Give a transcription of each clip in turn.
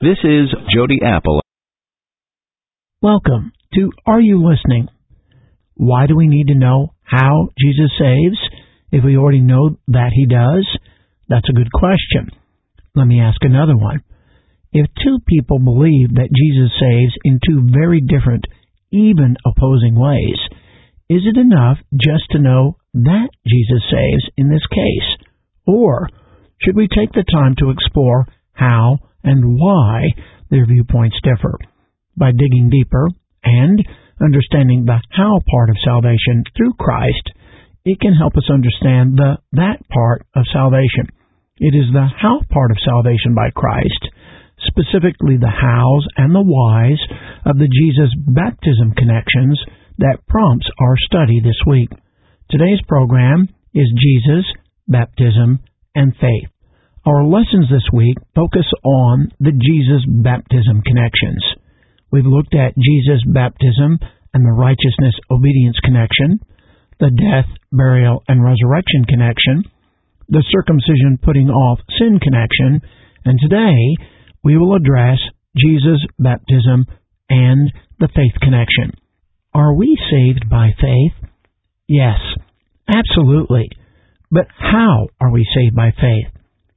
This is Jody Apple. Welcome to Are You Listening? Why do we need to know how Jesus saves if we already know that He does? That's a good question. Let me ask another one. If two people believe that Jesus saves in two very different, even opposing ways, is it enough just to know that Jesus saves in this case? Or should we take the time to explore how and why their viewpoints differ? By digging deeper and understanding the how part of salvation through Christ, it can help us understand the that part of salvation. It is the how part of salvation by Christ, specifically the hows and the whys of the Jesus baptism connections, that prompts our study this week. Today's program is Jesus, baptism, and faith. Our lessons this week focus on the Jesus baptism connections. We've looked at Jesus baptism and the righteousness obedience connection, the death, burial, and resurrection connection, the circumcision putting off sin connection, and today we will address Jesus baptism and the faith connection. Are we saved by faith? Yes, absolutely. But how are we saved by faith?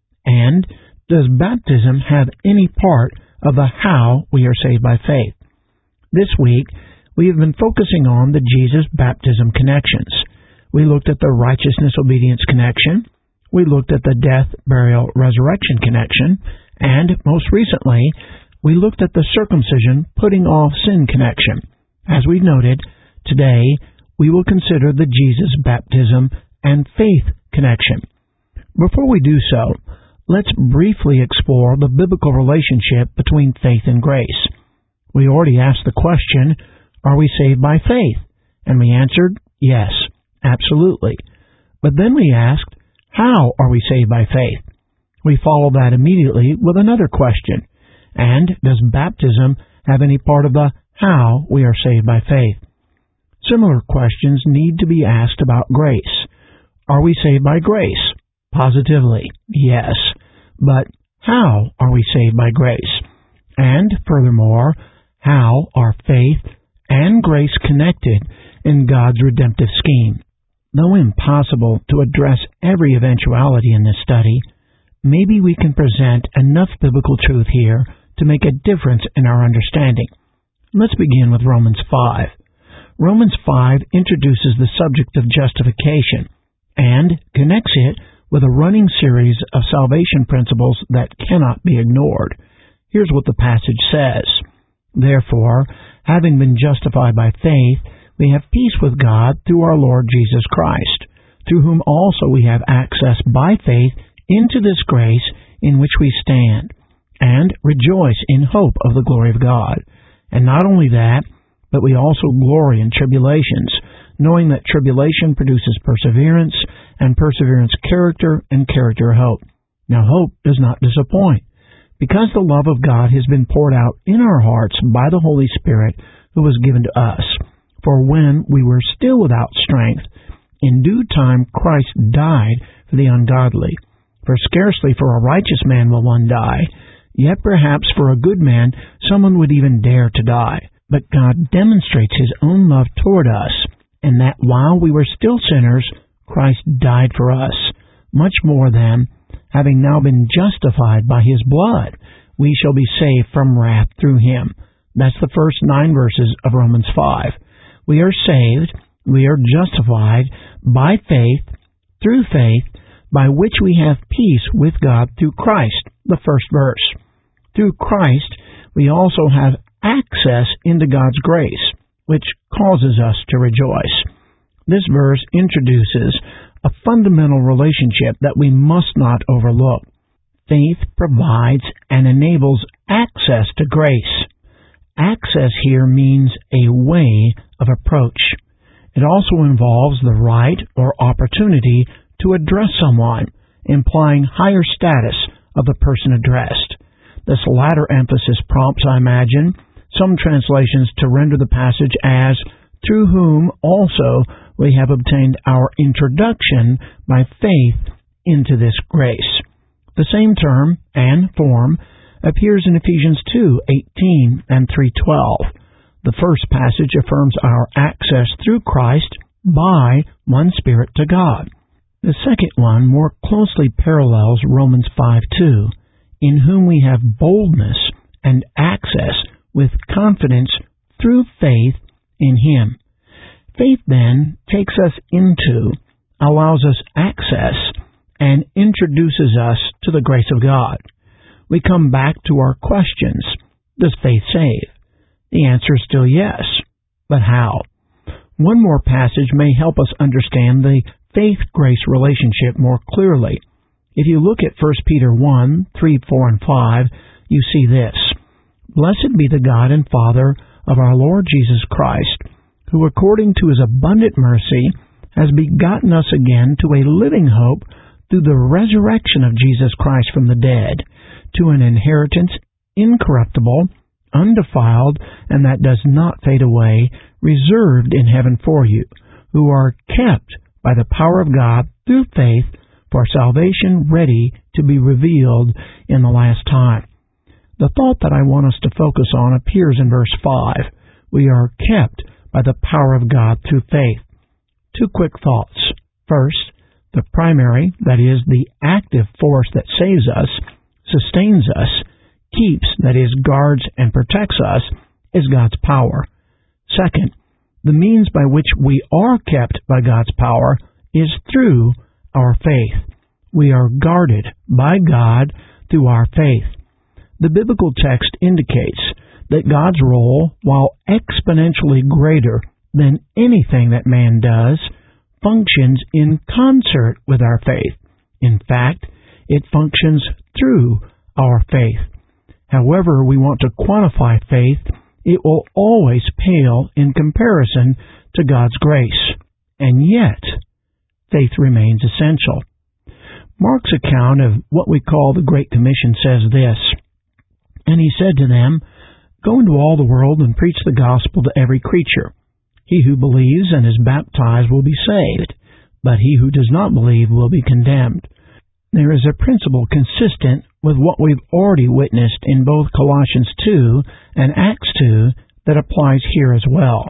And does baptism have any part of the how we are saved by faith? This week, we have been focusing on the Jesus baptism connections. We looked at the righteousness obedience connection. We looked at the death, burial, resurrection connection. And most recently, we looked at the circumcision putting off sin connection. As we noted, today we will consider the Jesus baptism and faith connection. Before we do so, let's briefly explore the biblical relationship between faith and grace. We already asked the question, are we saved by faith? And we answered, yes, absolutely. But then we asked, how are we saved by faith? We follow that immediately with another question. And does baptism have any part of the how we are saved by faith? Similar questions need to be asked about grace. Are we saved by grace? Positively, yes. But how are we saved by grace? And furthermore, how are faith and grace connected in God's redemptive scheme? Though impossible to address every eventuality in this study, maybe we can present enough biblical truth here to make a difference in our understanding. Let's begin with Romans 5. Romans 5 introduces the subject of justification and connects it with a running series of salvation principles that cannot be ignored. Here's what the passage says. Therefore, having been justified by faith, we have peace with God through our Lord Jesus Christ, through whom also we have access by faith into this grace in which we stand, and rejoice in hope of the glory of God. And not only that, but we also glory in tribulations, knowing that tribulation produces perseverance, and perseverance character, and character hope. Now hope does not disappoint, because the love of God has been poured out in our hearts by the Holy Spirit who was given to us. For when we were still without strength, in due time Christ died for the ungodly. For scarcely for a righteous man will one die, yet perhaps for a good man someone would even dare to die. But God demonstrates His own love toward us, in that while we were still sinners, Christ died for us. Much more than, having now been justified by His blood, we shall be saved from wrath through Him. That's the first 9 verses of Romans 5. We are saved, we are justified by faith, through faith, by which we have peace with God through Christ, the first verse. Through Christ, we also have access into God's grace, which causes us to rejoice. This verse introduces a fundamental relationship that we must not overlook. Faith provides and enables access to grace. Access here means a way of approach. It also involves the right or opportunity to address someone, implying higher status of the person addressed. This latter emphasis prompts, I imagine, some translations to render the passage as, through whom also we have obtained our introduction by faith into this grace. The same term and form appears in Ephesians 2:18 and 3:12. The first passage affirms our access through Christ by one Spirit to God. The second one more closely parallels Romans 5:2, in whom we have boldness and access with confidence through faith in Him. Faith then takes us into, allows us access, and introduces us to the grace of God. We come back to our questions. Does faith save? The answer is still yes. But how? One more passage may help us understand the faith-grace relationship more clearly. If you look at 1 Peter 1, 3, 4, and 5, you see this. Blessed be the God and Father of our Lord Jesus Christ, who according to His abundant mercy has begotten us again to a living hope through the resurrection of Jesus Christ from the dead, to an inheritance incorruptible, undefiled, and that does not fade away, reserved in heaven for you, who are kept by the power of God through faith for salvation ready to be revealed in the last time. The thought that I want us to focus on appears in verse 5. We are kept by the power of God through faith. Two quick thoughts. First, the primary, that is, the active force that saves us, sustains us, keeps, that is, guards and protects us, is God's power. Second, the means by which we are kept by God's power is through our faith. We are guarded by God through our faith. The biblical text indicates that God's role, while exponentially greater than anything that man does, functions in concert with our faith. In fact, it functions through our faith. However we want to quantify faith, it will always pale in comparison to God's grace. And yet, faith remains essential. Mark's account of what we call the Great Commission says this, and He said to them, Go into all the world and preach the gospel to every creature. He who believes and is baptized will be saved, but he who does not believe will be condemned. There is a principle consistent with what we've already witnessed in both Colossians 2 and Acts 2 that applies here as well.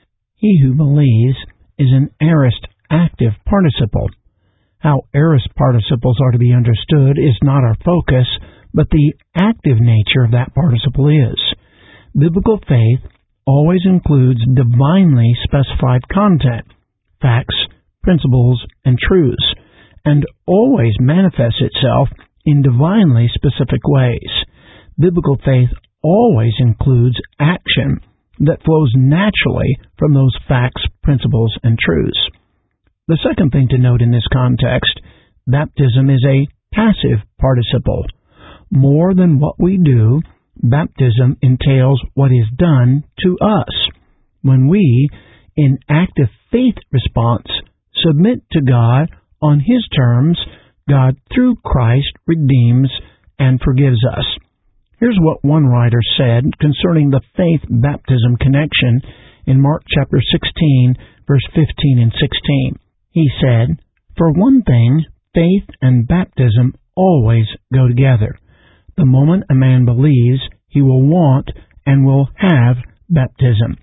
He who believes is an aorist active participle. How aorist participles are to be understood is not our focus, but the active nature of that participle is. Biblical faith always includes divinely specified content, facts, principles, and truths, and always manifests itself in divinely specific ways. Biblical faith always includes action that flows naturally from those facts, principles, and truths. The second thing to note in this context, baptism is a passive participle. More than what we do, baptism entails what is done to us. When we, in active faith response, submit to God on His terms, God, through Christ, redeems and forgives us. Here's what one writer said concerning the faith-baptism connection in Mark chapter 16, verse 15 and 16. He said, For one thing, faith and baptism always go together. The moment a man believes, he will want and will have baptism.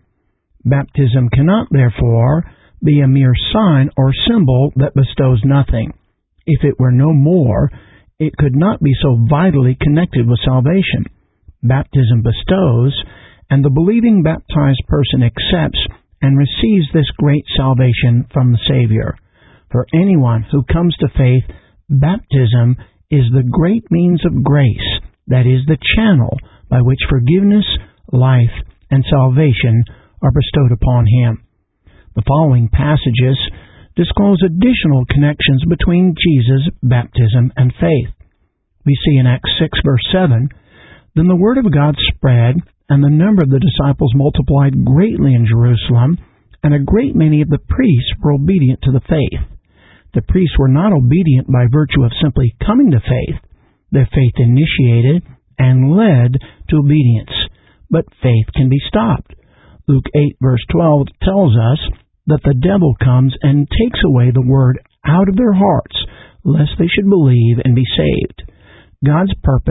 Baptism cannot, therefore, be a mere sign or symbol that bestows nothing. If it were no more, it could not be so vitally connected with salvation. Baptism bestows, and the believing baptized person accepts and receives this great salvation from the Savior. For anyone who comes to faith, baptism is the great means of grace, that is, the channel by which forgiveness, life, and salvation are bestowed upon him. The following passages disclose additional connections between Jesus' baptism and faith. We see in Acts 6, verse 7, Then the word of God spread, and the number of the disciples multiplied greatly in Jerusalem, and a great many of the priests were obedient to the faith. The priests were not obedient by virtue of simply coming to faith. Their faith initiated and led to obedience, but faith can be stopped. Luke 8, verse 12 tells us that the devil comes and takes away the word out of their hearts, lest they should believe and be saved. God's purpose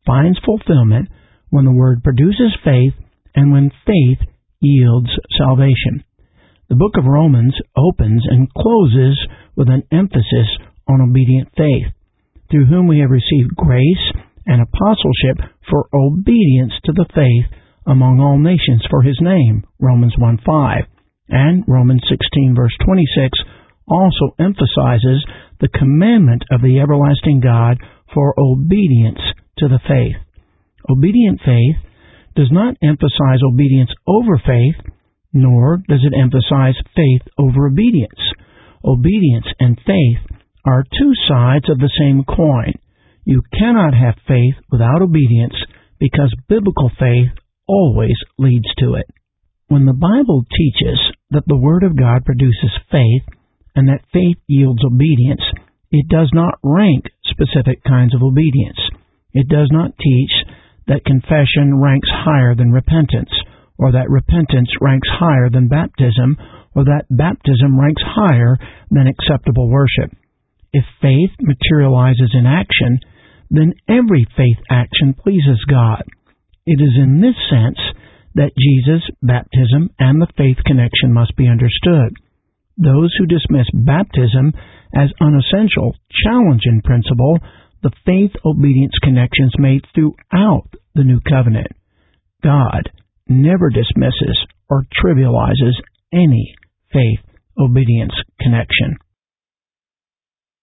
finds fulfillment when the Word produces faith and when faith yields salvation. The book of Romans opens and closes with an emphasis on obedient faith, through whom we have received grace and apostleship for obedience to the faith among all nations for His name, Romans 1:5, and Romans 16 verse 26 also emphasizes the commandment of the everlasting God for obedience to the faith. Obedient faith does not emphasize obedience over faith, nor does it emphasize faith over obedience. Obedience and faith are two sides of the same coin. You cannot have faith without obedience because biblical faith always leads to it. When the Bible teaches that the Word of God produces faith and that faith yields obedience, it does not rank specific kinds of obedience. It does not teach that confession ranks higher than repentance, or that repentance ranks higher than baptism, or that baptism ranks higher than acceptable worship. If faith materializes in action, then every faith action pleases God. It is in this sense that Jesus, baptism, and the faith connection must be understood. Those who dismiss baptism as unessential challenge in principle the faith-obedience connections made throughout the New Covenant. God never dismisses or trivializes any faith-obedience connection.